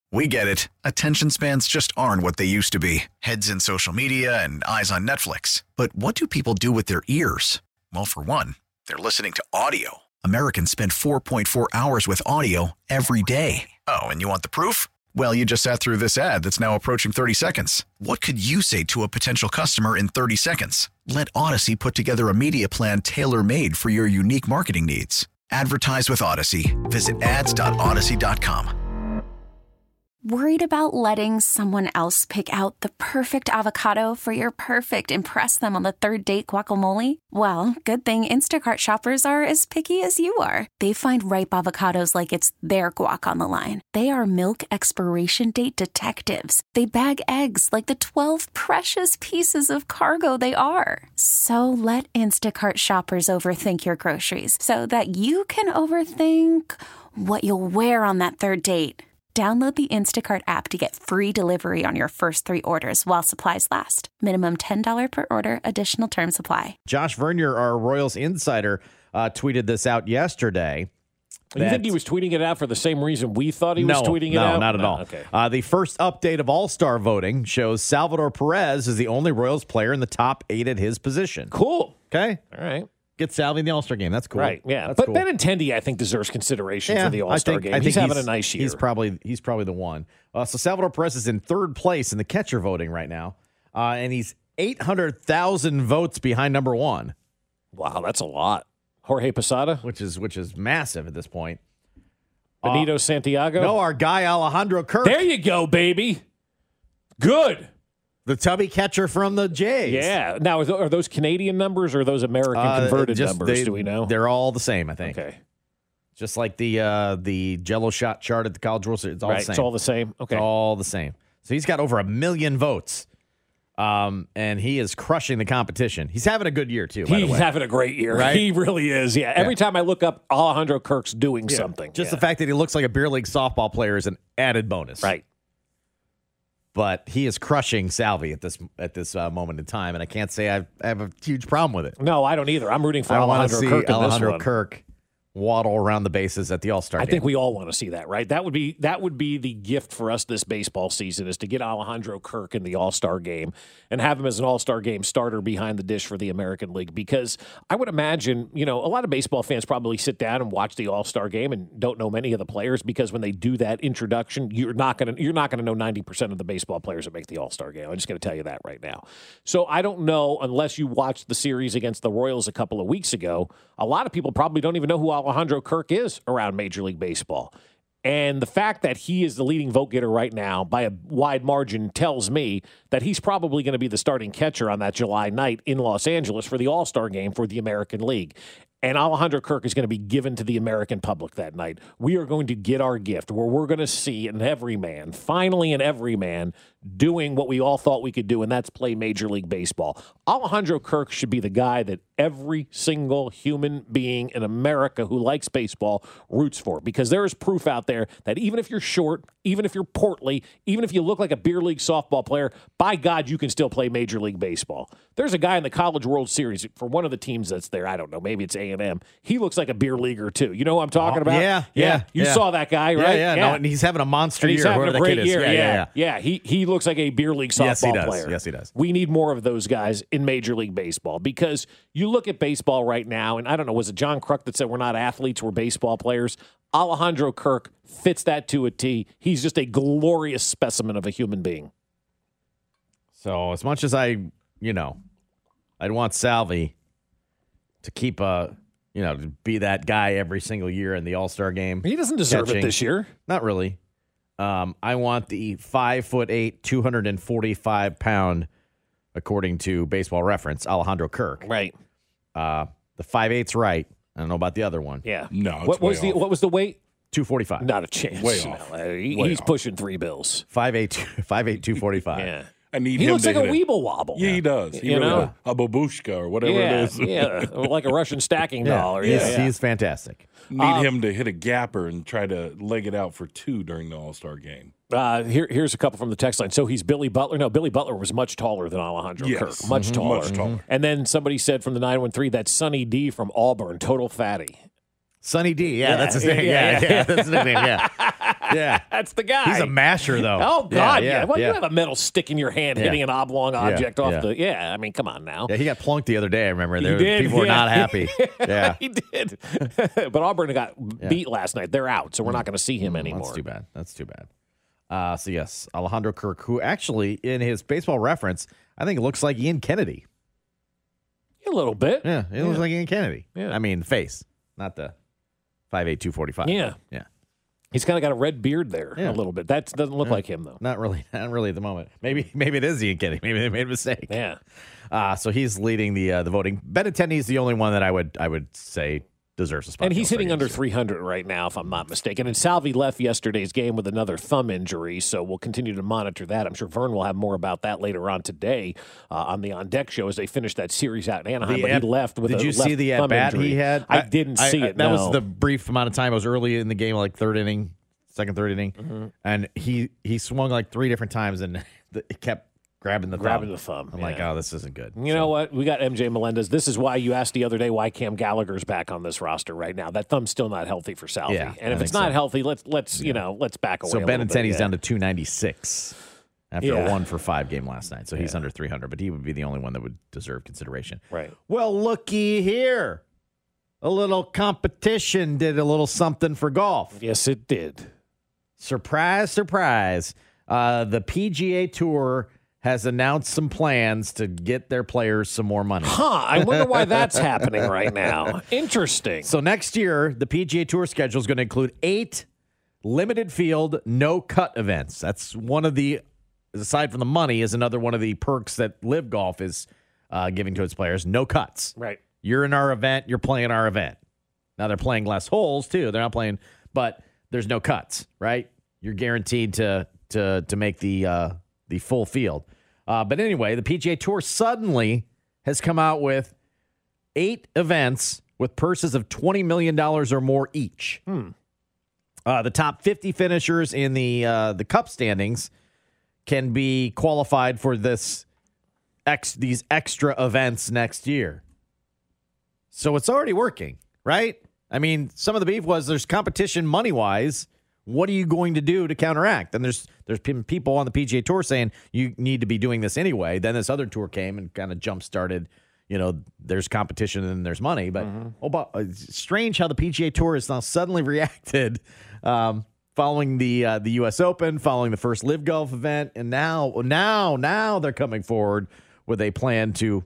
We get it. Attention spans just aren't what they used to be. Heads in social media and eyes on Netflix. But what do people do with their ears? Well, for one, they're listening to audio. Americans spend 4.4 hours with audio every day. Oh, and you want the proof? Well, you just sat through this ad that's now approaching 30 seconds. What could you say to a potential customer in 30 seconds? Let Odyssey put together a media plan tailor-made for your unique marketing needs. Advertise with Odyssey. Visit ads.odyssey.com. Worried about letting someone else pick out the perfect avocado for your perfect impress them on the third date guacamole? Well, good thing Instacart shoppers are as picky as you are. They find ripe avocados like it's their guac on the line. They are milk expiration date detectives. They bag eggs like the 12 precious pieces of cargo they are. So let Instacart shoppers overthink your groceries so that you can overthink what you'll wear on that third date. Download the Instacart app to get free delivery on your first 3 orders while supplies last. Minimum $10 per order. Additional terms apply. Josh Vernier, our Royals insider, tweeted this out yesterday. You think he was tweeting it out for the same reason we thought he was tweeting it out? No, not at all. Okay. The first update of All-Star voting shows Salvador Perez is the only Royals player in the top 8 at his position. Cool. Okay. All right. Get Salvi in the All-Star game. That's cool. Right, yeah. That's but cool. Benintendi, I think, deserves consideration for the All-Star game. He's having a nice year. He's probably the one. So Salvador Perez is in third place in the catcher voting right now, and he's 800,000 votes behind number 1. Wow, that's a lot. Jorge Posada? Which is massive at this point. Benito Santiago? No, our guy Alejandro Kirk. There you go, baby. Good. The tubby catcher from the Jays. Yeah. Now, are those Canadian numbers or are those American converted numbers? Do we know? They're all the same, I think. Okay. Just like the Jello shot chart at the College World Series. It's all the same. It's all the same. Okay. It's all the same. So he's got over 1 million votes. And he is crushing the competition. He's having a good year, too, by the way. He's having a great year. Right? He really is. Yeah. Every time I look up, Alejandro Kirk's doing something. Just the fact that he looks like a beer league softball player is an added bonus. Right. But he is crushing Salvi at this moment in time, and I can't say I have a huge problem with it. No, I don't either. I'm rooting for I want to Alejandro see Kirk in Alejandro this one. Kirk waddle around the bases at the All-Star game. I think we all want to see that, right? That would be the gift for us this baseball season, is to get Alejandro Kirk in the All-Star game and have him as an All-Star game starter behind the dish for the American League. Because I would imagine, a lot of baseball fans probably sit down and watch the All-Star game and don't know many of the players, because when they do that introduction, you're not going to know 90% of the baseball players that make the All-Star game. I'm just going to tell you that right now. So I don't know, unless you watched the series against the Royals a couple of weeks ago, a lot of people probably don't even know who Alejandro Kirk is around Major League Baseball. And the fact that he is the leading vote getter right now by a wide margin tells me that he's probably going to be the starting catcher on that July night in Los Angeles for the All-Star game for the American League. And Alejandro Kirk is going to be given to the American public that night. We are going to get our gift where we're going to see finally an everyman, doing what we all thought we could do, and that's play Major League Baseball. Alejandro Kirk should be the guy that every single human being in America who likes baseball roots for, because there is proof out there that even if you're short, even if you're portly, even if you look like a beer league softball player, by God, you can still play Major League Baseball. There's a guy in the College World Series for one of the teams that's there. I don't know. Maybe it's A&M. He looks like a beer leaguer, too. You know who I'm talking about? Yeah. You saw that guy, right? Yeah. No, and he's having a monster and he's year. having a great year. Yeah. He looks like a beer league softball player. Yes, he does. We need more of those guys in Major League Baseball, because you look at baseball right now, and I don't know, was it John Kruk that said we're not athletes, we're baseball players? Alejandro Kirk fits that to a T. He's just a glorious specimen of a human being. So as much as I'd want Salvi to keep to be that guy every single year in the All-Star game. He doesn't deserve it this year. Not really. I want the 5'8", 245-pound, according to Baseball Reference, Alejandro Kirk. Right. The 5'8's right. I don't know about the other one. Yeah. No. What was the weight? 245. Not a chance. Way off. He's pushing $3 bills. 5'8", 245. Yeah. I need he him looks to like a hit weeble wobble. Yeah, he does. He You really know? does. A babushka or whatever it is. Yeah, like a Russian stacking doll. He's fantastic. Need him to hit a gapper and try to leg it out for 2 during the All-Star game. Here's a couple from the text line. So he's Billy Butler. No, Billy Butler was much taller than Alejandro Kirk. Much taller. Much taller. And then somebody said from the 913, that's Sonny D from Auburn, total fatty. Sonny D. Yeah, that's his name. Yeah, that's his nickname. Yeah. Yeah. That's the guy. He's a masher, though. Oh, God, yeah. Well, yeah. you have a metal stick in your hand hitting an oblong object off the... Yeah, I mean, come on now. Yeah, he got plunked the other day, I remember. He did, People were not happy. Yeah. He did. But Auburn got beat last night. They're out, so we're not going to see him anymore. That's too bad. So, yes, Alejandro Kirk, who actually, in his Baseball Reference, I think looks like Ian Kennedy. A little bit. Yeah, he looks like Ian Kennedy. Yeah. I mean, face, not the 5'8", 245. Yeah. Yeah. He's kind of got a red beard there a little bit. That doesn't look like him, though. Not really at the moment. Maybe it is Ian Kennedy. Maybe they made a mistake. Yeah. So he's leading the voting. Benintendi is the only one that I would say deserves a spot. And he's hitting under 300 right now, if I'm not mistaken. And Salvi left yesterday's game with another thumb injury, so we'll continue to monitor that. I'm sure Vern will have more about that later on today on the On Deck show as they finish that series out in Anaheim. But he left with a left thumb injury. Did you see the at-bat he had? I didn't see it, That was the brief amount of time. It was early in the game, like third inning, third inning. And he swung like 3 different times, and it kept grabbing the thumb. I'm like, oh, this isn't good. You know what? We got MJ Melendez. This is why you asked the other day why Cam Gallagher's back on this roster right now. That thumb's still not healthy for Salvi. Yeah, and if it's not healthy, let's back away. So a little bit. Benintendi's down to 296 after a 1-for-5 game last night. So he's under 300, but he would be the only one that would deserve consideration. Right. Well, looky here. A little competition did a little something for golf. Yes, it did. Surprise, surprise. The PGA Tour has announced some plans to get their players some more money. I wonder why that's happening right now. Interesting. So next year, the PGA Tour schedule is going to include 8 limited field, no-cut events. That's one of the, aside from the money, is another one of the perks that Live Golf is giving to its players. No cuts. Right. You're in our event. You're playing our event. Now, they're playing less holes, too. They're not playing, but there's no cuts, right? You're guaranteed to make the full field. But anyway, the PGA Tour suddenly has come out with 8 events with purses of $20 million or more each. The top 50 finishers in the Cup standings can be qualified for these extra events next year. So it's already working, right? I mean, some of the beef was there's competition money-wise. What are you going to do to counteract? And there's been people on the PGA Tour saying you need to be doing this anyway. Then this other tour came and kind of jump-started, there's competition and there's money. But it's strange how the PGA Tour has now suddenly reacted following the U.S. Open, following the first Live Golf event. And now they're coming forward with a plan to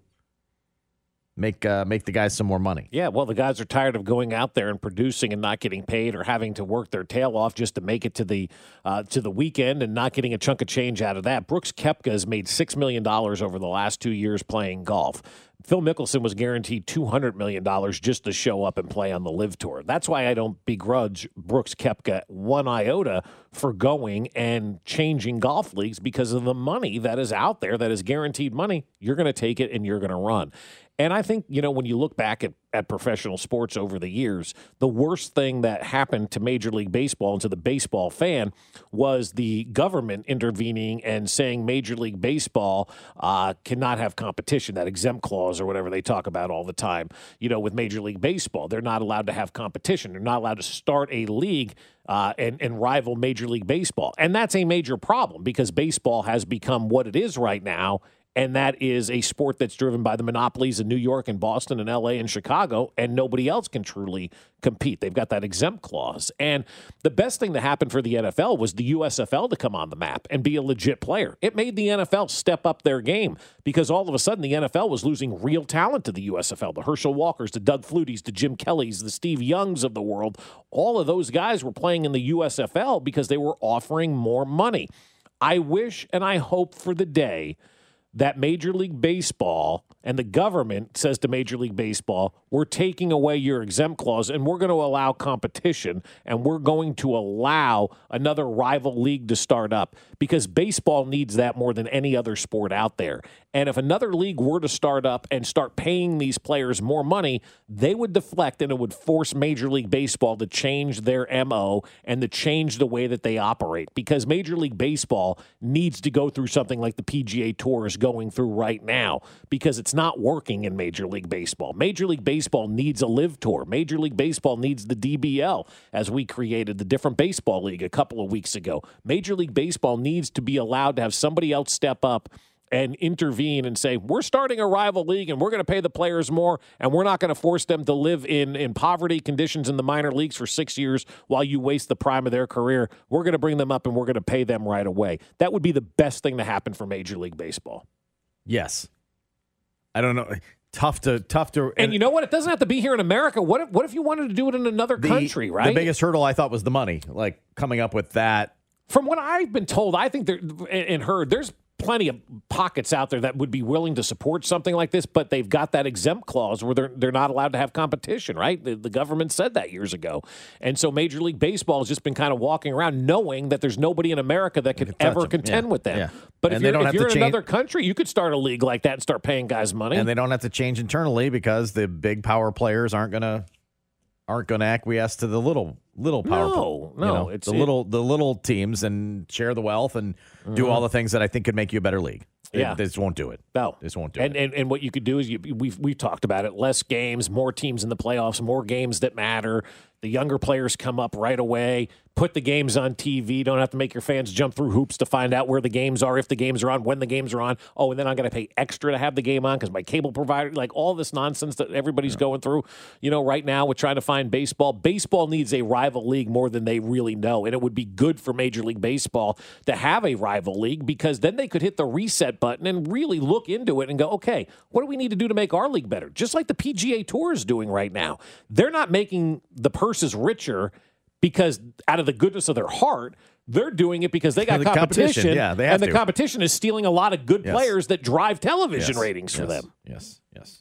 make the guys some more money. Yeah, well, the guys are tired of going out there and producing and not getting paid or having to work their tail off just to make it to the weekend and not getting a chunk of change out of that. Brooks Koepka has made $6 million over the last 2 years playing golf. Phil Mickelson was guaranteed $200 million just to show up and play on the Live Tour. That's why I don't begrudge Brooks Koepka one iota for going and changing golf leagues, because of the money that is out there that is guaranteed money. You're going to take it and you're going to run. And I think, when you look back at professional sports over the years, the worst thing that happened to Major League Baseball and to the baseball fan was the government intervening and saying Major League Baseball cannot have competition, that exempt clause or whatever they talk about all the time. With Major League Baseball, they're not allowed to have competition. They're not allowed to start a league and rival Major League Baseball. And that's a major problem, because baseball has become what it is right now. And that is a sport that's driven by the monopolies in New York and Boston and L.A. and Chicago, and nobody else can truly compete. They've got that exempt clause. And the best thing that happened for the NFL was the USFL to come on the map and be a legit player. It made the NFL step up their game, because all of a sudden the NFL was losing real talent to the USFL. The Herschel Walkers, the Doug Flutys, the Jim Kellys, the Steve Youngs of the world, all of those guys were playing in the USFL because they were offering more money. I wish and I hope for the day that Major League Baseball and the government says to Major League Baseball, we're taking away your exempt clause and we're going to allow competition, and we're going to allow another rival league to start up, because baseball needs that more than any other sport out there. And if another league were to start up and start paying these players more money, they would deflect, and it would force Major League Baseball to change their MO and to change the way that they operate, because Major League Baseball needs to go through something like the PGA Tour is going through right now because it's not working in Major League Baseball. Major League Baseball needs a live tour. Major League Baseball needs the DBL, as we created the different baseball league a couple of weeks ago. Major League Baseball needs to be allowed to have somebody else step up and intervene and say, we're starting a rival league and we're going to pay the players more and we're not going to force them to live in poverty conditions in the minor leagues for 6 years while you waste the prime of their career. We're going to bring them up and we're going to pay them right away. That would be the best thing to happen for Major League Baseball. Yes. I don't know. Tough to. And you know what? It doesn't have to be here in America. What if you wanted to do it in another country, right? The biggest hurdle I thought was the money, like coming up with that. From what I've been told, I think and heard, there's plenty of pockets out there that would be willing to support something like this, but they've got that exempt clause where they're not allowed to have competition, right? The government said that years ago. And so Major League Baseball has just been kind of walking around knowing that there's nobody in America that could ever contend with them. Yeah. But if you're in another country, you could start a league like that and start paying guys money. And they don't have to change internally because the big power players aren't going to acquiesce to the little power. No, it's the little teams and share the wealth and do all the things that I think could make you a better league. They just won't do it. No, they just won't do it. And what you could do is we've talked about it: less games, more teams in the playoffs, more games that matter. The younger players come up right away. Put the games on TV. Don't have to make your fans jump through hoops to find out where the games are, if the games are on, when the games are on. Oh, and then I'm going to pay extra to have the game on because my cable provider, like all this nonsense that everybody's going through, right now with trying to find baseball. Baseball needs a rival league more than they really know. And it would be good for Major League Baseball to have a rival league because then they could hit the reset button and really look into it and go, okay, what do we need to do to make our league better? Just like the PGA Tour is doing right now. They're not making the purses richer because out of the goodness of their heart, they're doing it because they got competition. Yeah, they have and the competition is stealing a lot of good players that drive television ratings for them. Yes.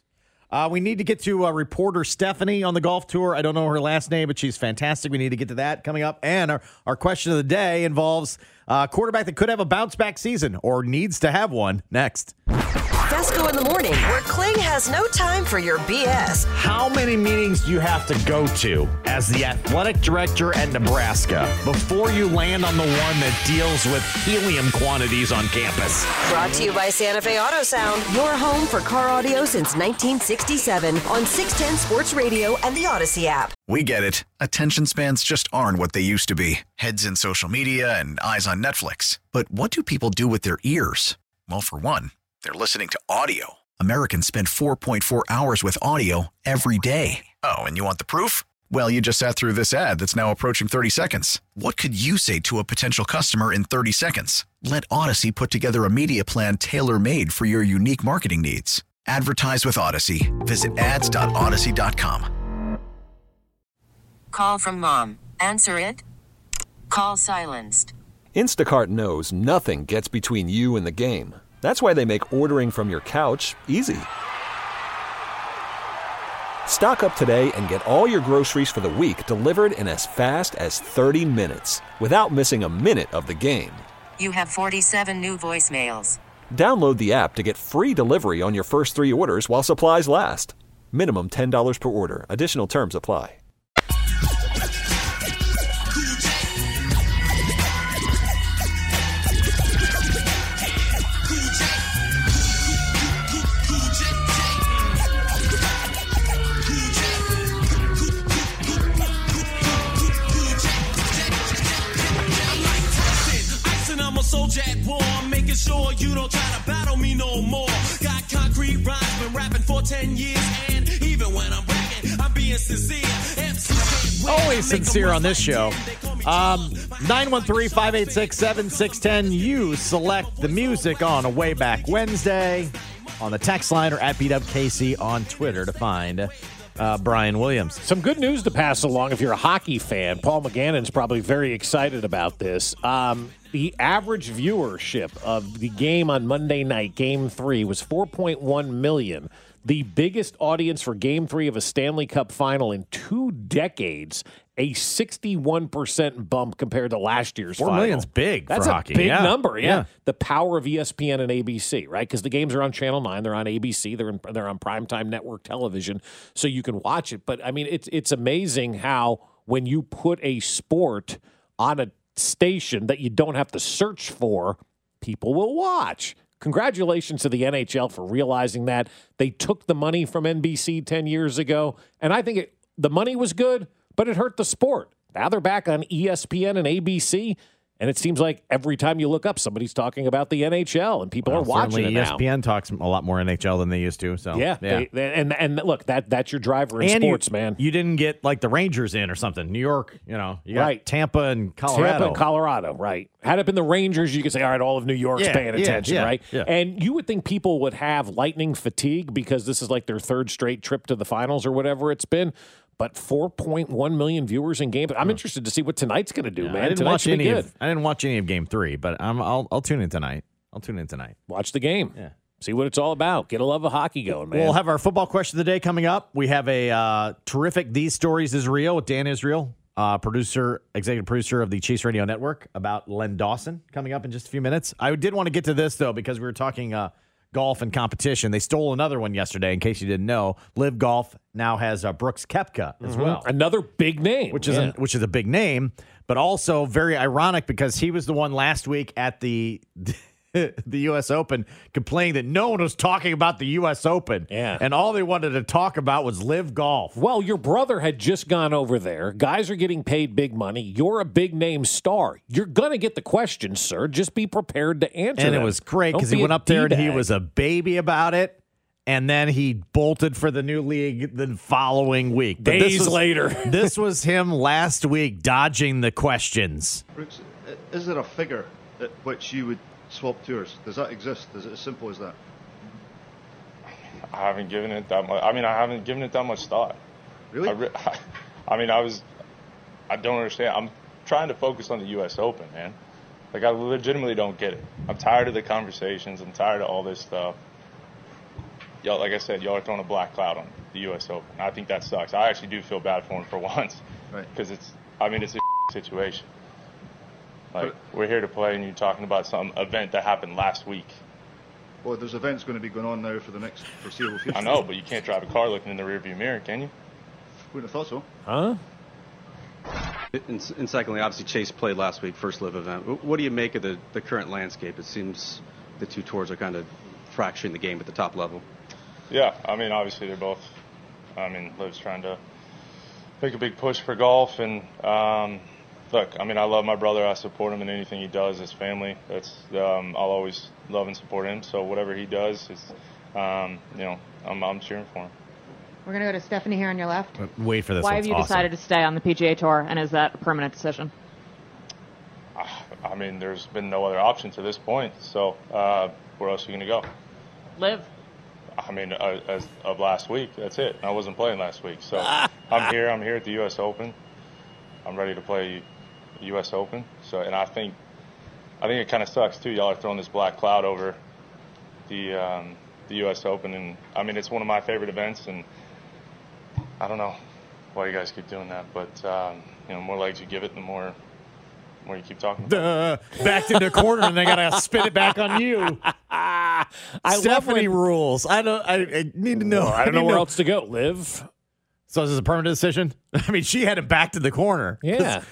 We need to get to reporter Stephanie on the golf tour. I don't know her last name, but she's fantastic. We need to get to that coming up. And our question of the day involves a quarterback that could have a bounce-back season or needs to have one next. Fesco in the morning, where Kling has no time for your BS. How many meetings do you have to go to as the athletic director at Nebraska before you land on the one that deals with helium quantities on campus? Brought to you by Santa Fe Auto Sound, your home for car audio since 1967 on 610 Sports Radio and the Odyssey app. We get it. Attention spans just aren't what they used to be. Heads in social media and eyes on Netflix. But what do people do with their ears? Well, for one, they're listening to audio. Americans spend 4.4 hours with audio every day. Oh, and you want the proof? Well, you just sat through this ad that's now approaching 30 seconds. What could you say to a potential customer in 30 seconds? Let Odyssey put together a media plan tailor-made for your unique marketing needs. Advertise with Odyssey. Visit ads.odyssey.com. Call from mom. Answer it. Call silenced. Instacart knows nothing gets between you and the game. That's why they make ordering from your couch easy. Stock up today and get all your groceries for the week delivered in as fast as 30 minutes without missing a minute of the game. You have 47 new voicemails. Download the app to get free delivery on your first 3 orders while supplies last. Minimum $10 per order. Additional terms apply. Making sure you don't try to battle me no more. Got concrete rhymes, been rapping for 10 years, and even when I'm bragging, I'm being sincere. Always sincere on this show. 913-586-7610. You select the music on a Way Back Wednesday on the text line or at BWKC on Twitter to find Brian Williams. Some good news to pass along if you're a hockey fan. Paul McGannon's probably very excited about this. The average viewership of the game on Monday night, Game 3, was 4.1 million. The biggest audience for Game 3 of a Stanley Cup final in 2 decades. A 61% bump compared to last year's final. 4 million's big That's for hockey. That's a big number, yeah. The power of ESPN and ABC, right? Because the games are on Channel 9. They're on ABC. They're on primetime network television, so you can watch it. But, I mean, it's amazing how when you put a sport on a station that you don't have to search for, people will watch. congratulations to the NHL for realizing that. They took the money from NBC 10 years ago, and I think the money was good, but it hurt the sport. Now they're back on ESPN and ABC, and it seems like every time you look up, somebody's talking about the NHL, and people are watching it now. ESPN talks a lot more NHL than they used to. So yeah. And look, that's your driver in sports, man. You didn't get like the Rangers in or something. New York, you got Tampa and Colorado. Right. Had it been the Rangers, you could say, all right, all of New York's paying attention, right? Yeah. And you would think people would have lightning fatigue because this is like their third straight trip to the finals or whatever it's been. But 4.1 million viewers in game. I'm interested to see what tonight's going to do, man. I didn't watch any of Game 3, but I'll tune in tonight. Watch the game. Yeah. See what it's all about. Get a love of hockey going, man. We'll have our football question of the day coming up. We have a terrific These Stories is Real with Dan Israel, executive producer of the Chiefs Radio Network, about Len Dawson coming up in just a few minutes. I did want to get to this, though, because we were talking golf and competition. They stole another one yesterday, in case you didn't know. Live Golf now has Brooks Koepka as well. Another big name. Which is a big name, but also very ironic because he was the one last week at the U.S. Open complaining that no one was talking about the U.S. Open. Yeah. And all they wanted to talk about was Live Golf. Well, your brother had just gone over there. Guys are getting paid big money. You're a big name star. You're going to get the questions, sir. Just be prepared to answer And them. it was great because he went up there and he was a baby about it. And then he bolted for the new league the following week. But Days later. This was him last week dodging the questions. Brooks, is there a figure at which you would swap tours? Does that exist? Is it as simple as that? I haven't given it that much. I haven't given it that much thought. Really? I don't understand. I'm trying to focus on the U.S. Open, man. Like, I legitimately don't get it. I'm tired of the conversations. I'm tired of all this stuff. Y'all, like I said, y'all are throwing a black cloud on the U.S. Open. I think that sucks. I actually do feel bad for him for once. Right. Because it's a situation. Like, we're here to play, and you're talking about some event that happened last week. Well, there's events going to be going on now for the next foreseeable future. I know, but you can't drive a car looking in the rearview mirror, can you? Wouldn't have thought so. Huh? And secondly, obviously, Chase played last week, first live event. What do you make of the current landscape? It seems the two tours are kind of fracturing the game at the top level. Yeah, obviously they're both. Liv's trying to make a big push for golf, and look, I love my brother. I support him in anything he does. His family. That's I'll always love and support him. So whatever he does, I'm cheering for him. We're going to go to Stephanie here on your left. Wait for this. Why have you decided to stay on the PGA Tour, and is that a permanent decision? There's been no other option to this point. So where else are you going to go? Live. As of last week, that's it. I wasn't playing last week. So I'm here at the U.S. Open. I'm ready to play the U.S. Open. So, and I think it kind of sucks too. Y'all are throwing this black cloud over the U.S. Open, and it's one of my favorite events. And I don't know why you guys keep doing that, but more legs you give it, the more you keep talking about it. Back to the corner, and they gotta spin it back on you. Stephanie rules. I need to know. Well, I don't know where else to go. Live. So is this a permanent decision? She had him back to the corner. Yeah.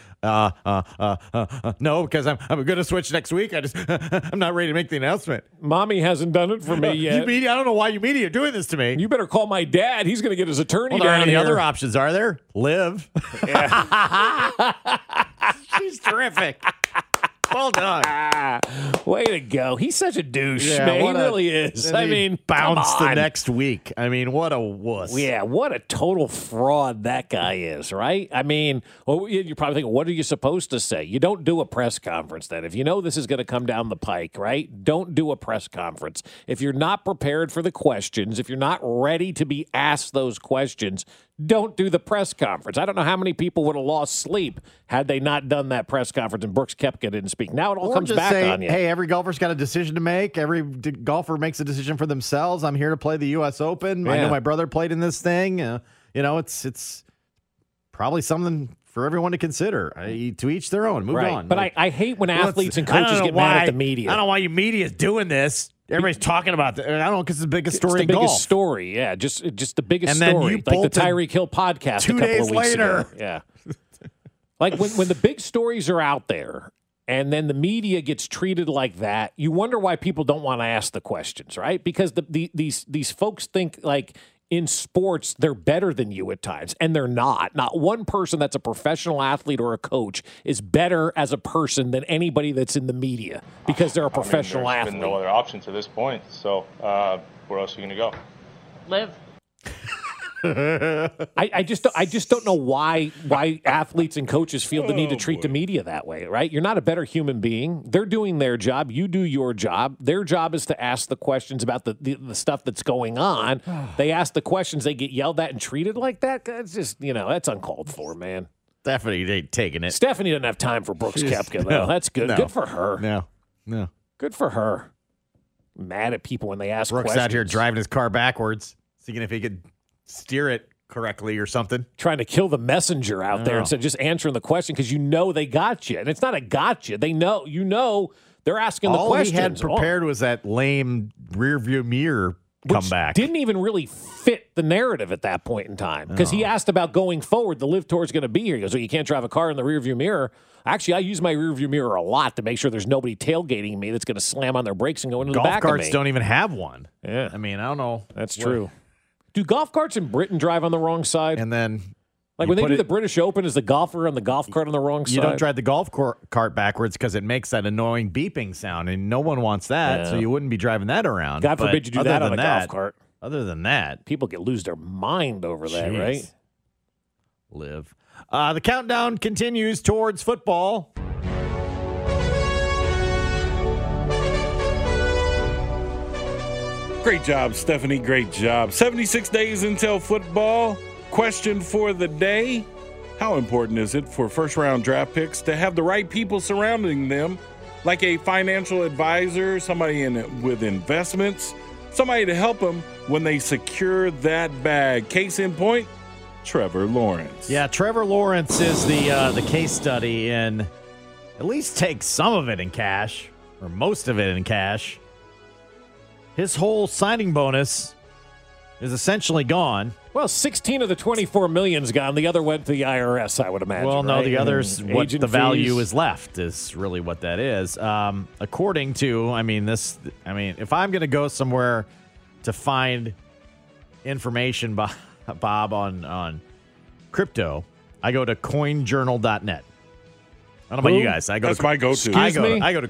No, because I'm going to switch next week. I'm not ready to make the announcement. Mommy hasn't done it for me yet. I don't know why you media are doing this to me. You better call my dad. He's going to get his attorney There aren't down any here. other options, are there? Live. Yeah. She's terrific. Well done. Way to go. He's such a douche, Yeah, man. He really is. Bounce come the on. next week. What a wuss. Yeah, what a total fraud that guy is, right? You're probably thinking, what are you supposed to say? You don't do a press conference then. If you know this is going to come down the pike, right? Don't do a press conference. If you're not prepared for the questions, if you're not ready to be asked those questions, don't do the press conference. I don't know how many people would have lost sleep had they not done that press conference and Brooks Koepka didn't speak. Now it all comes back on you. Hey, every golfer's got a decision to make. Every golfer makes a decision for themselves. I'm here to play the U.S. Open. Yeah. I know my brother played in this thing. It's probably something for everyone to consider. To each their own. Move on. But I hate when athletes and coaches get mad at the media. I don't know why you media is doing this. Everybody's talking about that. I don't know, because it's the biggest story in golf. It's the biggest story, yeah. Just the biggest And then story. you Like the bolted Tyreek Hill podcast 2 a couple days of weeks later. ago. Yeah. Like when the big stories are out there and then the media gets treated like that, you wonder why people don't want to ask the questions, right? Because these folks think like in sports they're better than you at times, and they're not. Not one person that's a professional athlete or a coach is better as a person than anybody that's in the media because they're a professional there's athlete. Been no other option to this point. So where else are you going to go? Live. I just don't know why athletes and coaches feel the need to treat the media that way, right? You're not a better human being. They're doing their job. You do your job. Their job is to ask the questions about the stuff that's going on. They ask the questions. They get yelled at and treated like that. It's just, that's uncalled for, man. Stephanie ain't taking it. Stephanie doesn't have time for Brooks Koepka, though. No, That's good. no. Good for her. No. Good for her. Mad at people when they ask Brooks questions. out here driving his car backwards, seeing if he could steer it correctly or something. Trying to kill the messenger out there instead of just answering the question because they got you. And it's not a gotcha. They know, they're asking the questions. All he had prepared was that lame rearview mirror comeback. Didn't even really fit the narrative at that point in time because he asked about going forward. The Live Tour is going to be here. He goes, well, you can't drive a car in the rearview mirror. Actually, I use my rearview mirror a lot to make sure there's nobody tailgating me that's going to slam on their brakes and go into the back of me. Golf carts don't even have one. Yeah. I mean, I don't know. That's true. Do golf carts in Britain drive on the wrong side? And then, like when they do the British Open, is the golfer on the golf cart on the wrong side? You don't drive the golf cart backwards because it makes that annoying beeping sound, and no one wants that, so you wouldn't be driving that around. God forbid you do that on a golf cart. Other than that, people lose their mind over that, right? Live. The countdown continues towards football. Great job, Stephanie. Great job. 76 days until football. Question for the day. How important is it for first-round draft picks to have the right people surrounding them, like a financial advisor, somebody with investments, somebody to help them when they secure that bag? Case in point, Trevor Lawrence. Yeah, Trevor Lawrence is the case study in at least take some of it in cash, or most of it in cash. His whole signing bonus is essentially gone. Well, 16 of the 24 million's gone. The other went to the IRS, I would imagine. Well, no, right? the others, what the value fees. is left is really what that is. According to, if I'm going to go somewhere to find information, Bob, on crypto, I go to coinjournal.net. I don't know about you guys. That's my go-to. I go to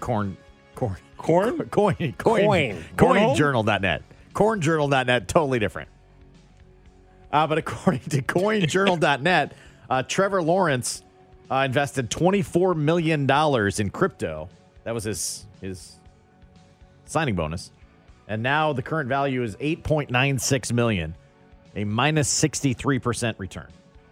coinjournal.net. Coinjournal.net, totally different. But according to coinjournal.net, Trevor Lawrence invested $24 million in crypto. That was his signing bonus. And now the current value is $8.96 million, a minus 63% return.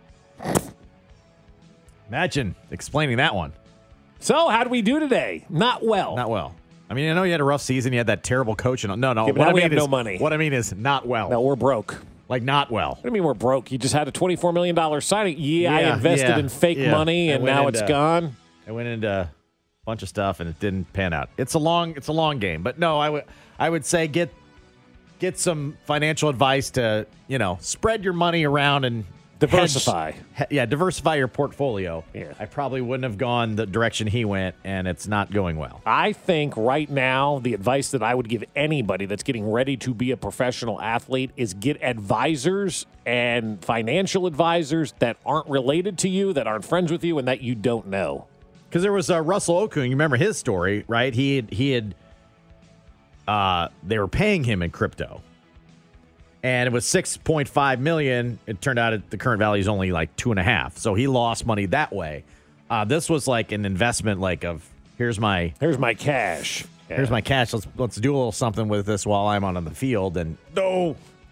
Imagine explaining that one. So, how do we do today? Not well. Not well. I mean, I know you had a rough season. You had that terrible coach. No. Yeah, but now we have no money. What I mean is not well. No, we're broke. Like not well. What do you mean we're broke? You just had a $24 million signing. I invested in fake money, and now it's gone. I went into a bunch of stuff, and it didn't pan out. It's a long game. But no, I would say get some financial advice to, spread your money around and diversify. Diversify your portfolio. Yeah. I probably wouldn't have gone the direction he went, and it's not going well. I think right now the advice that I would give anybody that's getting ready to be a professional athlete is get advisors and financial advisors that aren't related to you, that aren't friends with you, and that you don't know. Because there was Russell Okung. You remember his story, right? He had they were paying him in crypto. And it was $6.5 million. It turned out the current value is only like 2.5. So he lost money that way. This was like an investment, of here's my cash. Yeah. Here's my cash. Let's do a little something with this while I'm on the field. And no.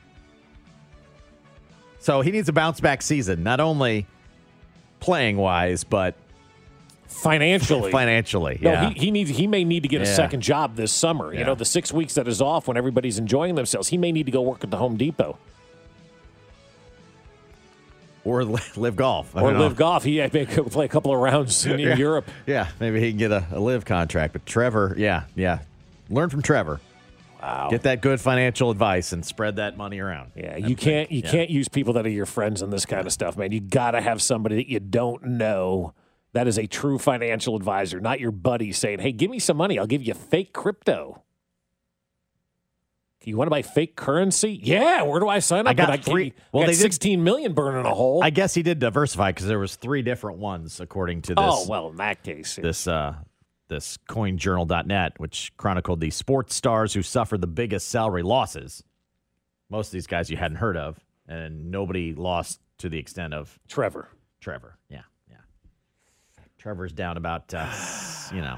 So he needs a bounce back season, not only playing wise, but financially. Yeah. He may need to get a second job this summer. Yeah. The 6 weeks that is off when everybody's enjoying themselves, he may need to go work at the Home Depot. Or live golf. Live golf. He may play a couple of rounds in Europe. Yeah, maybe he can get a live contract. But Trevor, yeah. Learn from Trevor. Wow. Get that good financial advice and spread that money around. Yeah, you can't use people that are your friends in this kind of stuff, man. You got to have somebody that you don't know That is a true financial advisor, not your buddy saying, hey, give me some money. I'll give you fake crypto. You want to buy fake currency? Yeah, where do I sign up? I got three. Well, they $16 million burning a hole. I guess he did diversify because there was 3 different ones according to this. Oh, well, in that case. This CoinJournal.net, which chronicled the sports stars who suffered the biggest salary losses. Most of these guys you hadn't heard of, and nobody lost to the extent of Trevor, yeah. Trevor's down about, $16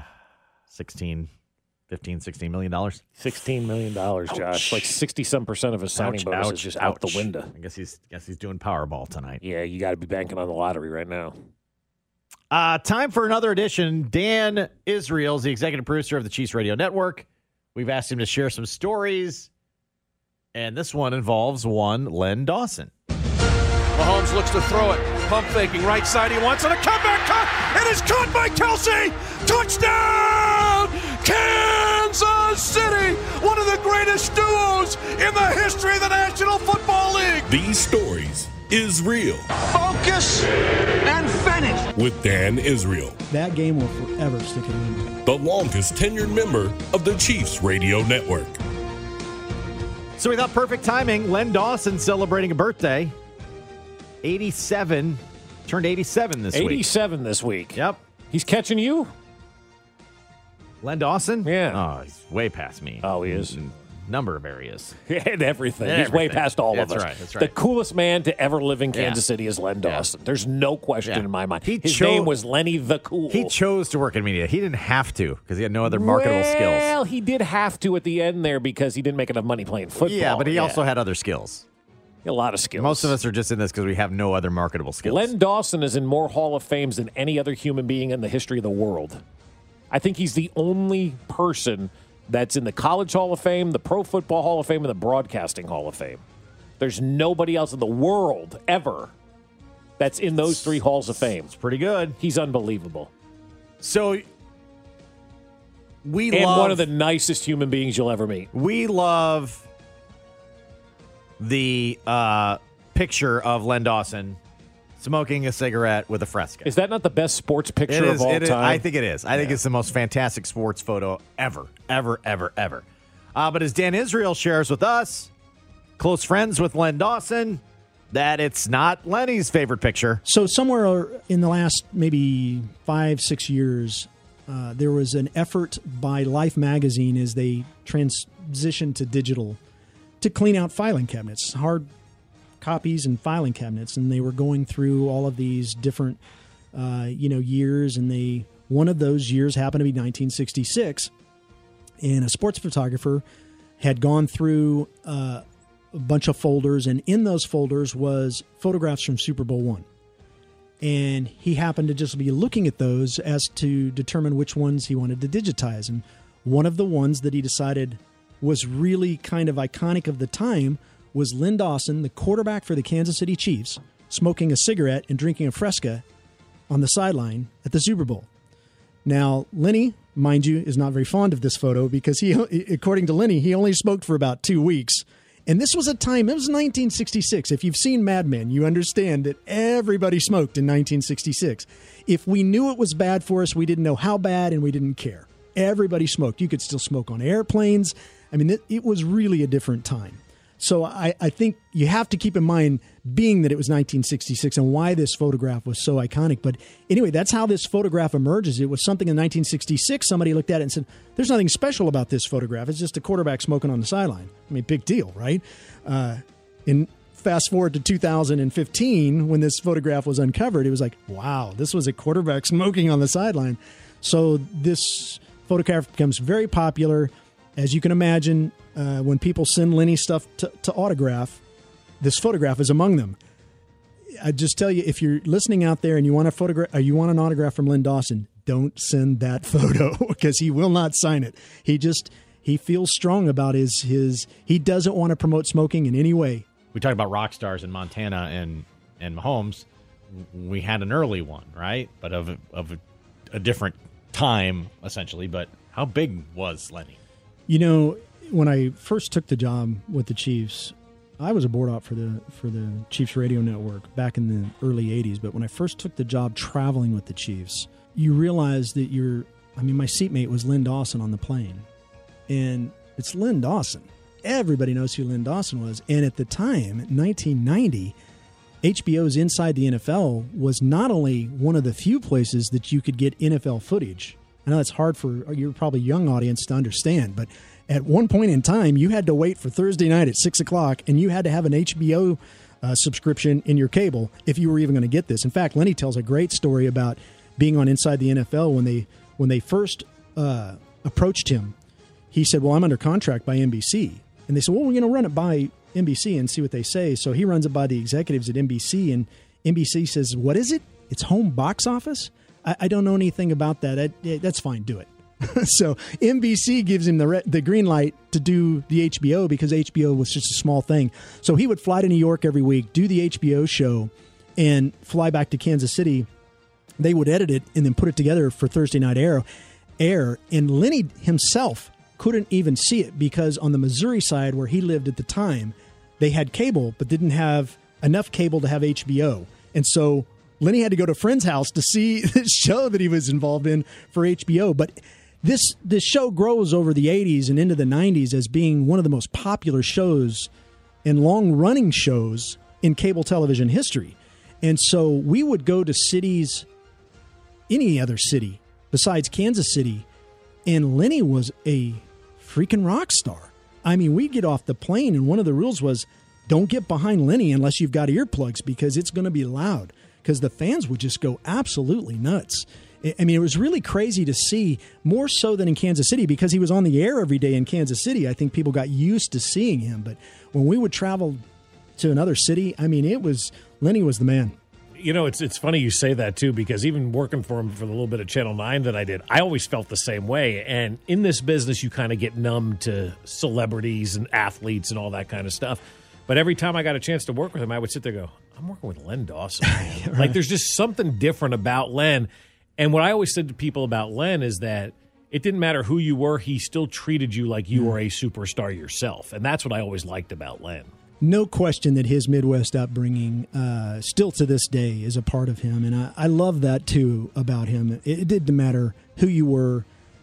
million. $16 million, Josh. Like 60-some% of his signing bonus is just out the window. I guess he's doing Powerball tonight. Yeah, you got to be banking on the lottery right now. Time for another edition. Dan Israel is the executive producer of the Chiefs Radio Network. We've asked him to share some stories, and this one involves one Len Dawson. Mahomes looks to throw it. Pump faking right side. He wants it. A comeback cut. It is caught by Kelsey. Touchdown! Kansas City. One of the greatest duos in the history of the National Football League. These stories is real. Focus and finish. With Dan Israel. That game will forever stick in memory. The longest tenured member of the Chiefs Radio Network. So we thought perfect timing. Len Dawson celebrating a birthday. 87. Turned 87 this week. 87 this week. Yep. He's catching you? Len Dawson? Yeah. Oh, he's way past me. Oh, he is? In a number of areas. And everything. He's way past all of us. That's right. The coolest man to ever live in Kansas City is Len Dawson. There's no question in my mind. His name was Lenny the Cool. He chose to work in media. He didn't have to because he had no other marketable skills. Well, he did have to at the end there because he didn't make enough money playing football. Yeah, but he also had other skills. A lot of skills. Most of us are just in this because we have no other marketable skills. Len Dawson is in more Hall of Fames than any other human being in the history of the world. I think he's the only person that's in the College Hall of Fame, the Pro Football Hall of Fame, and the Broadcasting Hall of Fame. There's nobody else in the world ever that's in those 3 Halls of Fame. It's pretty good. He's unbelievable. So and one of the nicest human beings you'll ever meet. We love the picture of Len Dawson smoking a cigarette with a Fresca. Is that not the best sports picture of all time? I think it is. I think it's the most fantastic sports photo ever. But as Dan Israel shares with us, close friends with Len Dawson, that it's not Lenny's favorite picture. So somewhere in the last maybe 5-6 years, there was an effort by Life magazine as they transitioned to digital to clean out filing cabinets, hard copies and filing cabinets, and they were going through all of these different, years, and one of those years happened to be 1966, and a sports photographer had gone through a bunch of folders, and in those folders was photographs from Super Bowl I, and he happened to just be looking at those as to determine which ones he wanted to digitize, and one of the ones that he decided was really kind of iconic of the time was Len Dawson, the quarterback for the Kansas City Chiefs, smoking a cigarette and drinking a Fresca on the sideline at the Super Bowl. Now, Lenny, mind you, is not very fond of this photo because according to Lenny, he only smoked for about 2 weeks. And this was a time, it was 1966. If you've seen Mad Men, you understand that everybody smoked in 1966. If we knew it was bad for us, we didn't know how bad and we didn't care. Everybody smoked. You could still smoke on airplanes. I mean, it was really a different time. So I think you have to keep in mind, being that it was 1966 and why this photograph was so iconic. But anyway, that's how this photograph emerges. It was something in 1966. Somebody looked at it and said, there's nothing special about this photograph. It's just a quarterback smoking on the sideline. I mean, big deal, right? And fast forward to 2015, when this photograph was uncovered, it was like, wow, this was a quarterback smoking on the sideline. So this photograph becomes very popular. As you can imagine, when people send Lenny stuff to autograph, this photograph is among them. I just tell you, if you're listening out there and you want a photograph, or you want an autograph from Len Dawson, don't send that photo because he will not sign it. He feels strong about his. He doesn't want to promote smoking in any way. We talked about rock stars in Montana and Mahomes. We had an early one, right? But of a different time, essentially. But how big was Lenny? You know, when I first took the job with the Chiefs, I was a board op for the Chiefs radio network back in the early 80s, but when I first took the job traveling with the Chiefs, you realize that my seatmate was Len Dawson on the plane. And it's Len Dawson. Everybody knows who Len Dawson was. And at the time, 1990, HBO's Inside the NFL was not only one of the few places that you could get NFL footage. I know it's hard for your probably young audience to understand, but at one point in time, you had to wait for Thursday night at 6 o'clock, and you had to have an HBO subscription in your cable if you were even going to get this. In fact, Lenny tells a great story about being on Inside the NFL when they first approached him. He said, well, I'm under contract by NBC. And they said, well, we're going to run it by NBC and see what they say. So he runs it by the executives at NBC, and NBC says, what is it? It's home box office? I don't know anything about that. That's fine. Do it. So NBC gives him the green light to do the HBO because HBO was just a small thing. So he would fly to New York every week, do the HBO show, and fly back to Kansas City. They would edit it and then put it together for Thursday night air. And Lenny himself couldn't even see it because on the Missouri side where he lived at the time, they had cable but didn't have enough cable to have HBO. And so Lenny had to go to a friend's house to see this show that he was involved in for HBO. But this show grows over the 80s and into the 90s as being one of the most popular shows and long-running shows in cable television history. And so we would go to cities, any other city besides Kansas City, and Lenny was a freaking rock star. I mean, we'd get off the plane, and one of the rules was don't get behind Lenny unless you've got earplugs because it's going to be loud. Because the fans would just go absolutely nuts. I mean, it was really crazy to see, more so than in Kansas City, because he was on the air every day in Kansas City. I think people got used to seeing him. But when we would travel to another city, I mean, Lenny was the man. You know, it's funny you say that, too, because even working for him for the little bit of Channel 9 that I did, I always felt the same way. And in this business, you kind of get numb to celebrities and athletes and all that kind of stuff. But every time I got a chance to work with him, I would sit there and go, I'm working with Len Dawson. Right. Like, there's just something different about Len. And what I always said to people about Len is that it didn't matter who you were, he still treated you like you were a superstar yourself. And that's what I always liked about Len. No question that his Midwest upbringing, still to this day, is a part of him. And I love that, too, about him. It didn't matter who you were.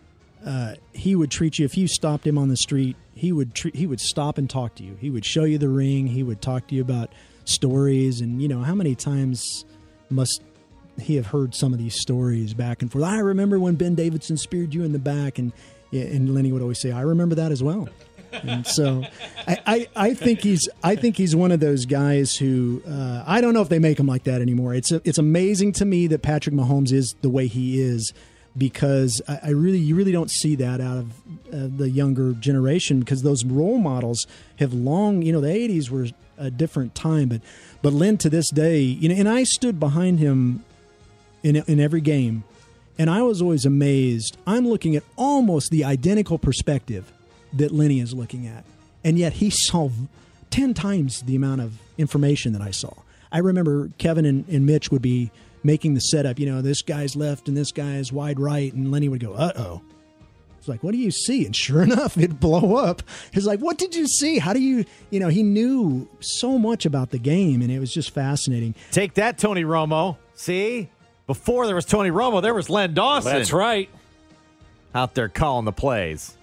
He would treat you, if you stopped him on the street, he would stop and talk to you. He would show you the ring. He would talk to you about stories. And, you know, how many times must he have heard some of these stories back and forth? I remember when Ben Davidson speared you in the back. And Lenny would always say, I remember that as well. And so I think he's one of those guys who I don't know if they make him like that anymore. It's amazing to me that Patrick Mahomes is the way he is, because you really don't see that out of the younger generation, because those role models have long, the 80s were a different time, but Len to this day, and I stood behind him in every game, and I was always amazed. I'm looking at almost the identical perspective that Lenny is looking at, and yet he saw 10 times the amount of information that I saw. I remember Kevin and Mitch would be making the setup, this guy's left and this guy's wide right, and Lenny would go, uh-oh. It's like, what do you see? And sure enough, it'd blow up. He's like, what did you see? How do you, he knew so much about the game, and it was just fascinating. Take that, Tony Romo. See? Before there was Tony Romo, there was Len Dawson. That's right. Out there calling the plays.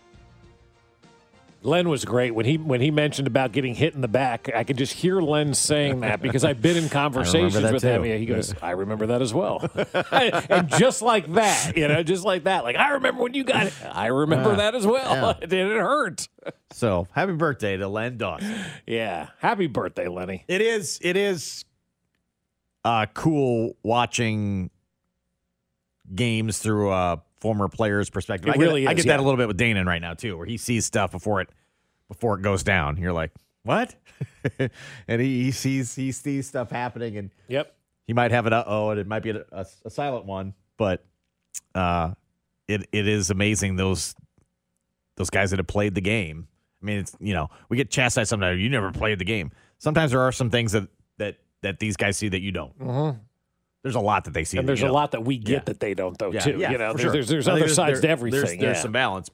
Len was great. When he mentioned about getting hit in the back, I could just hear Len saying that because I've been in conversations with him. He goes, I remember that as well. And just like that, just like that. Like, I remember when you got it. I remember that as well. Yeah. It hurt. So, happy birthday to Len Dawson. Yeah. Happy birthday, Lenny. It is cool watching games through a former player's perspective. I get that a little bit with Danon right now too, where he sees stuff before it goes down. You're like, what? And he sees stuff happening, and yep, he might have an and it might be a silent one, but it is amazing those guys that have played the game. I mean, it's we get chastised sometimes. You never played the game. Sometimes there are some things that these guys see that you don't. Mm-hmm. There's a lot that they see. And there's a lot that we get that they don't, though, too. Yeah, There's other sides to everything. There's some balance, but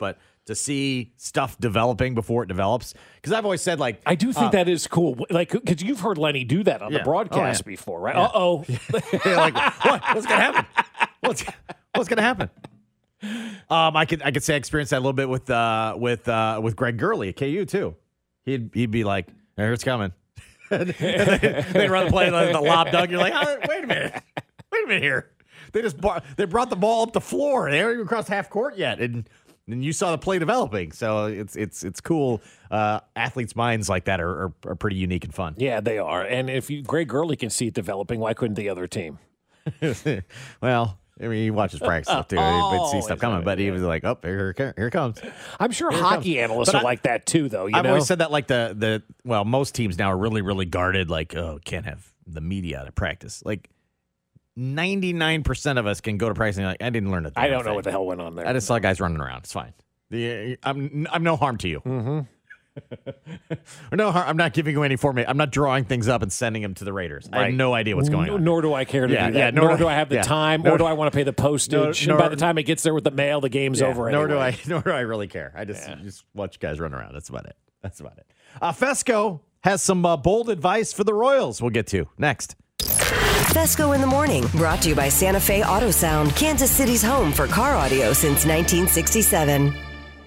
to see stuff developing before it develops. Because I've always said, like, I do think that is cool. Like, because you've heard Lenny do that on the broadcast before, right? Yeah. Uh-oh. Like, what? What's going to happen? What's going to happen? I could say I experienced that a little bit with Greg Gurley at KU too. He'd be like, "Here it's coming." and they'd run the play like the lob dunk. You're like, oh, wait a minute here. They brought the ball up the floor. They haven't even crossed half court yet, and you saw the play developing. So it's cool. Athletes' minds like that are pretty unique and fun. Yeah, they are. And if Greg Gurley can see it developing, why couldn't the other team? Well, I mean, he watches practice stuff too. He'd see stuff coming, but he was like, "Oh, here it comes." I'm sure hockey analysts are like that too, though. I've always said that, like well, most teams now are really, really guarded. Like, oh, can't have the media out of practice. Like, 99% of us can go to practice and like, I didn't learn a thing. I don't know what the hell went on there. I just saw guys running around. It's fine. I'm no harm to you. Mm-hmm. No harm. I'm not giving you any format. I'm not drawing things up and sending them to the Raiders. Right. I have no idea what's going on. Nor do I care to do that. Yeah, nor do I have the time, or do I want to pay the postage. And by the time it gets there with the mail, the game's over anyway. Nor do I really care. I just watch you guys run around. That's about it. Fesco has some bold advice for the Royals we'll get to next. Fesco in the Morning, brought to you by Santa Fe Auto Sound, Kansas City's home for car audio since 1967.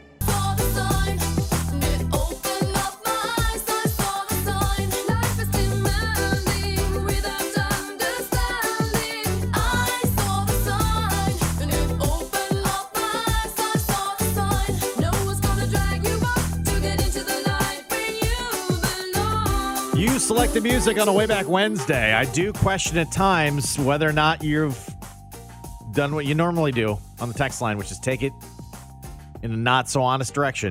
You select the music on a Way Back Wednesday. I do question at times whether or not you've done what you normally do on the text line, which is take it in a not so honest direction.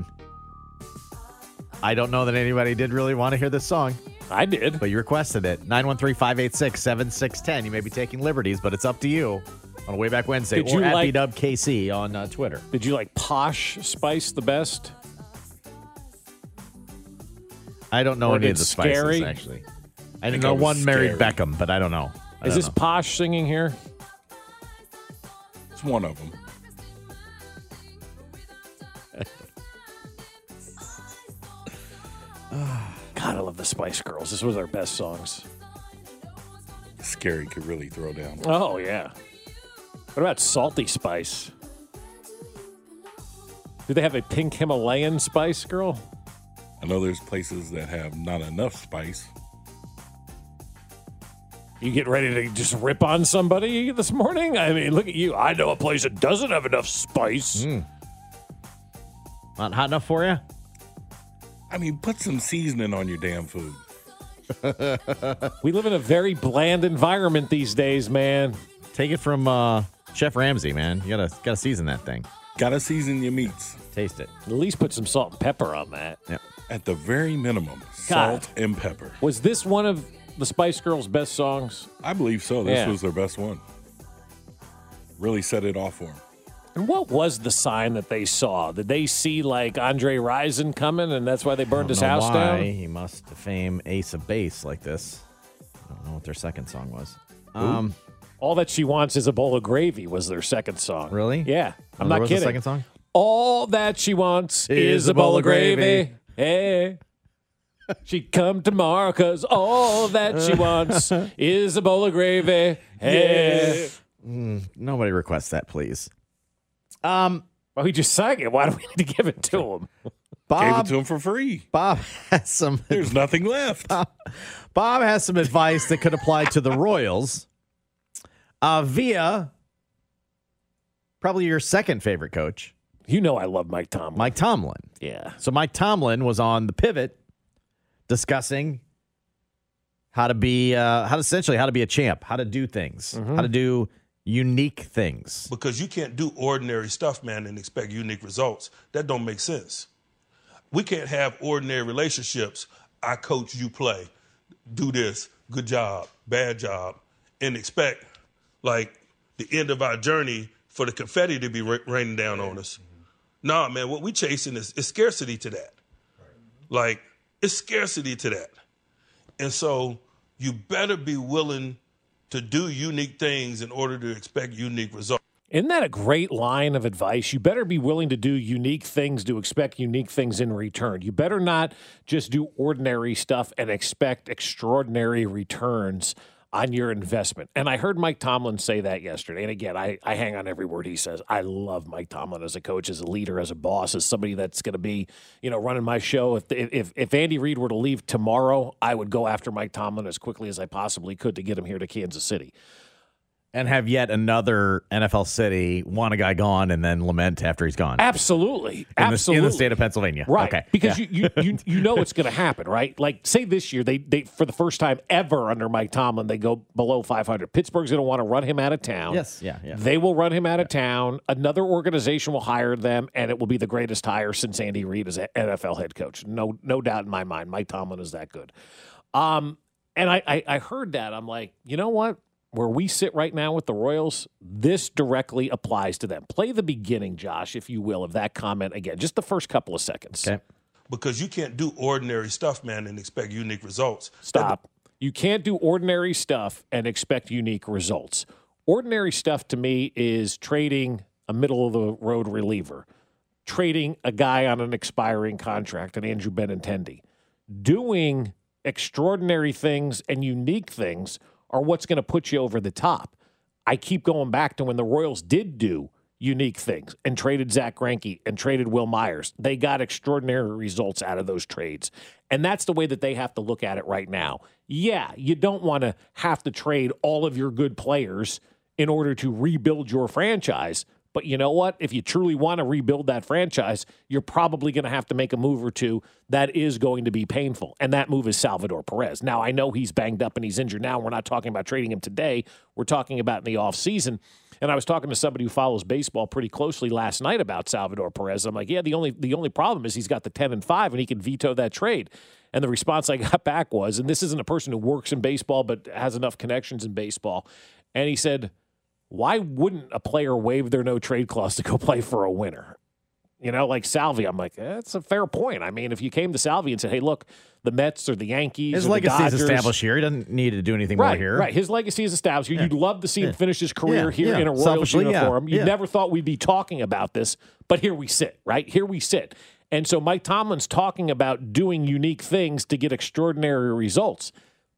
I don't know that anybody did really want to hear this song. I did. But you requested it. 913-586-7610. You may be taking liberties, but it's up to you on a Way Back Wednesday. Or at BWKC on Twitter. Did you like Posh Spice the best? I don't know any of the spices, actually. I know one married Beckham, but I don't know. Is this Posh singing here? It's one of them. God, I love the Spice Girls. This was their best songs. Scary could really throw down. Oh, yeah. What about Salty Spice? Do they have a pink Himalayan Spice Girl? I know there's places that have not enough spice. You get ready to just rip on somebody this morning? I mean, look at you. I know a place that doesn't have enough spice. Not hot enough for you? I mean, put some seasoning on your damn food. We live in a very bland environment these days, man. Take it from Chef Ramsay, man. You gotta season that thing. Gotta season your meats. Taste it. At least put some salt and pepper on that. Yep. At the very minimum, salt and pepper. Was this one of the Spice Girls' best songs? I believe so. This was their best one. Really set it off for them. And what was the sign that they saw? Did they see, like, Andre Rison coming, and that's why they burned his house down? He must fame Ace of Base like this. I don't know what their second song was. All That She Wants Is a Bowl of Gravy was their second song. Really? Yeah. I'm What not was kidding. the second song? All that she wants is a bowl of gravy. Hey. She'd come tomorrow because all that she wants is a bowl of gravy. Hey. Nobody requests that, please. Well, he just sang it. Why do we need to give it to him? Gave it to him for free. Bob has some. There's nothing left. Bob has some advice that could apply to the Royals via probably your second favorite coach. You know I love Mike Tomlin. Mike Tomlin. Yeah. So Mike Tomlin was on The Pivot discussing how to be, how to be a champ, how to do things, how to do unique things. Because you can't do ordinary stuff, man, and expect unique results. That don't make sense. We can't have ordinary relationships. I coach, you play. Do this, good job, bad job, and expect, like, the end of our journey for the confetti to be raining down on us. Nah, man, what we chasing is scarcity to that. Like, it's scarcity to that. And so you better be willing to do unique things in order to expect unique results. Isn't that a great line of advice? You better be willing to do unique things to expect unique things in return. You better not just do ordinary stuff and expect extraordinary returns on your investment. And I heard Mike Tomlin say that yesterday. And again, I hang on every word he says. I love Mike Tomlin as a coach, as a leader, as a boss, as somebody that's going to be, running my show. If Andy Reid were to leave tomorrow, I would go after Mike Tomlin as quickly as I possibly could to get him here to Kansas City. And have yet another NFL city want a guy gone and then lament after he's gone. Absolutely. In the state of Pennsylvania. Right. Okay. Because you know it's going to happen, right? Like, say this year, they for the first time ever under Mike Tomlin, they go below 500. Pittsburgh's going to want to run him out of town. Yes. Yeah. They will run him out of town. Another organization will hire them, and it will be the greatest hire since Andy Reid as an NFL head coach. No doubt in my mind. Mike Tomlin is that good. And I heard that. I'm like, you know what? Where we sit right now with the Royals, this directly applies to them. Play the beginning, Josh, if you will, of that comment again. Just the first couple of seconds. Okay. Because you can't do ordinary stuff, man, and expect unique results. Stop. You can't do ordinary stuff and expect unique results. Ordinary stuff to me is trading a middle-of-the-road reliever, trading a guy on an expiring contract, an Andrew Benintendi. Doing extraordinary things and unique things are what's going to put you over the top. I keep going back to when the Royals did do unique things and traded Zach Greinke and traded Will Myers. They got extraordinary results out of those trades. And that's the way that they have to look at it right now. Yeah, you don't want to have to trade all of your good players in order to rebuild your franchise. But you know what? If you truly want to rebuild that franchise, you're probably going to have to make a move or two that is going to be painful. And that move is Salvador Perez. Now, I know he's banged up and he's injured now. We're not talking about trading him today. We're talking about in the offseason. And I was talking to somebody who follows baseball pretty closely last night about Salvador Perez. I'm like, yeah, the only problem is he's got the 10-5 and he can veto that trade. And the response I got back was, and this isn't a person who works in baseball but has enough connections in baseball, and he said, why wouldn't a player waive their no-trade clause to go play for a winner? Like Salvi. I'm like, that's a fair point. I mean, if you came to Salvi and said, hey, look, the Mets or the Yankees his or legacy the Dodgers, is established here. He doesn't need to do anything more here. Right. His legacy is established here. You'd love to see him finish his career here in a Royals Selfishly, uniform. You never thought we'd be talking about this, but here we sit, right? Here we sit. And so Mike Tomlin's talking about doing unique things to get extraordinary results.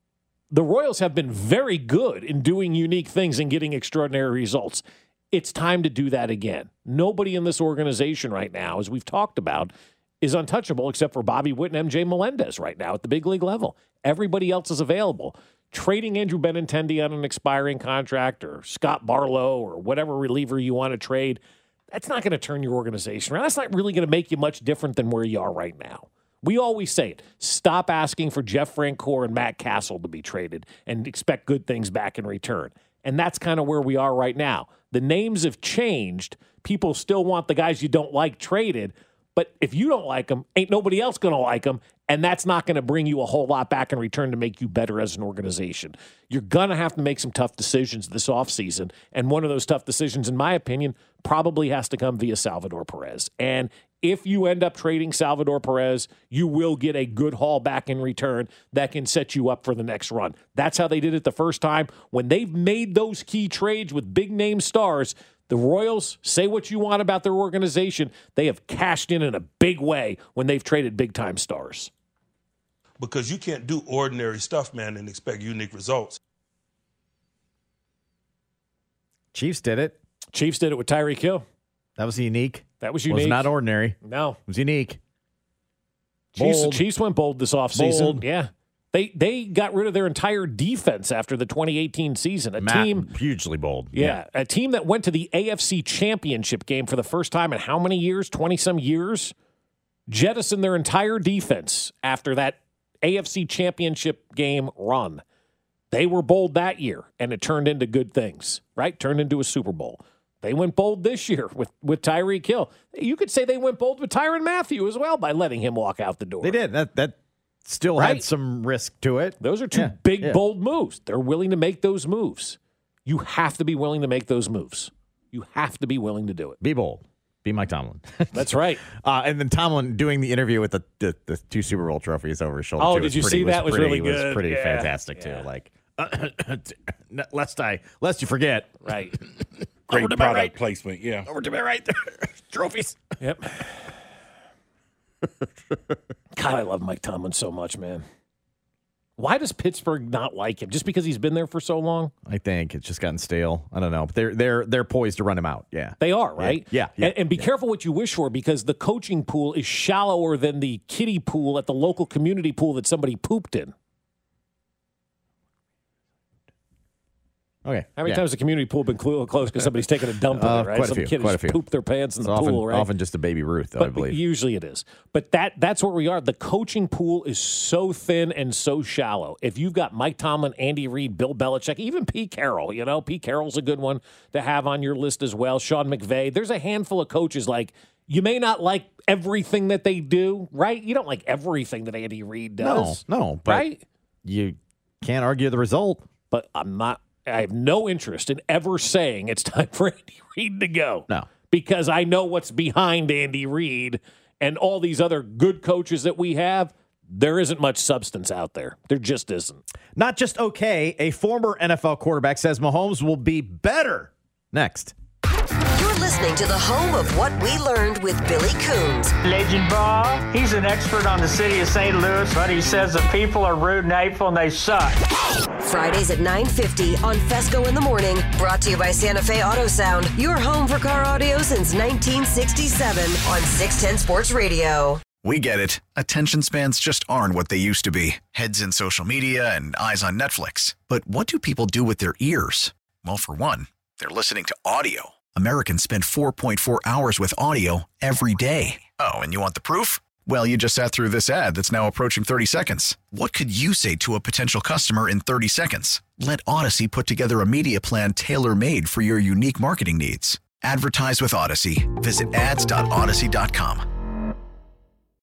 The Royals have been very good in doing unique things and getting extraordinary results. It's time to do that again. Nobody in this organization right now, as we've talked about, is untouchable except for Bobby Witt and MJ Melendez right now at the big league level. Everybody else is available. Trading Andrew Benintendi on an expiring contract or Scott Barlow or whatever reliever you want to trade, that's not going to turn your organization around. That's not really going to make you much different than where you are right now. We always say it. Stop asking for Jeff Francoeur and Matt Castle to be traded and expect good things back in return. And that's kind of where we are right now. The names have changed. People still want the guys you don't like traded. But if you don't like them, ain't nobody else going to like them. And that's not going to bring you a whole lot back in return to make you better as an organization. You're going to have to make some tough decisions this offseason. And one of those tough decisions, in my opinion, probably has to come via Salvador Perez. And if you end up trading Salvador Perez, you will get a good haul back in return that can set you up for the next run. That's how they did it the first time. When they've made those key trades with big-name stars, the Royals, say what you want about their organization, they have cashed in a big way when they've traded big-time stars. Because you can't do ordinary stuff, man, and expect unique results. Chiefs did it. Chiefs did it with Tyreek Hill. That was unique. That was unique. It was not ordinary. No. It was unique. Chiefs went bold this offseason. Bold. Yeah. They got rid of their entire defense after the 2018 season. Team hugely bold. Yeah, a team that went to the AFC Championship game for the first time in how many years? 20-some years? Jettisoned their entire defense after that AFC Championship game run. They were bold that year, and it turned into good things, right? Turned into a Super Bowl. They went bold this year with Tyreek Hill. You could say they went bold with Tyrann Mathieu as well by letting him walk out the door. They did. That still had some risk to it. Those are two big, bold moves. They're willing to make those moves. You have to be willing to make those moves. You have to be willing to do it. Be bold. Be Mike Tomlin. That's right. And then Tomlin doing the interview with the two Super Bowl trophies over his shoulder. Oh, did you see that? Was really good. Was pretty fantastic too. Like, lest you forget. Right. Great product placement, yeah. Over to my right there. Trophies. Yep. God, I love Mike Tomlin so much, man. Why does Pittsburgh not like him? Just because he's been there for so long? I think it's just gotten stale. I don't know. But they're poised to run him out. Yeah. They are, right? Yeah. And be careful what you wish for, because the coaching pool is shallower than the kiddie pool at the local community pool that somebody pooped in. Okay. How many times has the community pool been closed because somebody's taking a dump in it, right? Quite a Some few. kid Quite has a few. pooped their pants in It's the often, pool, right? Often just a Baby Ruth, though, But I believe. usually it is. But that's where we are. The coaching pool is so thin and so shallow. If you've got Mike Tomlin, Andy Reid, Bill Belichick, even Pete Carroll, Pete Carroll's a good one to have on your list as well. Sean McVay. There's a handful of coaches like, you may not like everything that they do, right? You don't like everything that Andy Reid does. No, but right? You can't argue the result. But I have no interest in ever saying it's time for Andy Reid to go. No. Because I know what's behind Andy Reid and all these other good coaches that we have. There isn't much substance out there. There just isn't. Not just okay. A former NFL quarterback says Mahomes will be better. Next. You're listening to the home of What We Learned with Billy Coons. Legend Ball, he's an expert on the city of St. Louis, but he says the people are rude and hateful and they suck. Fridays at 9:50 on Fesco in the Morning. Brought to you by Santa Fe Auto Sound. Your home for car audio since 1967 on 610 Sports Radio. We get it. Attention spans just aren't what they used to be. Heads in social media and eyes on Netflix. But what do people do with their ears? Well, for one, they're listening to audio. Americans spend 4.4 hours with audio every day. Oh, and you want the proof? Well, you just sat through this ad that's now approaching 30 seconds. What could you say to a potential customer in 30 seconds? Let Odyssey put together a media plan tailor-made for your unique marketing needs. Advertise with Odyssey. Visit ads.odyssey.com.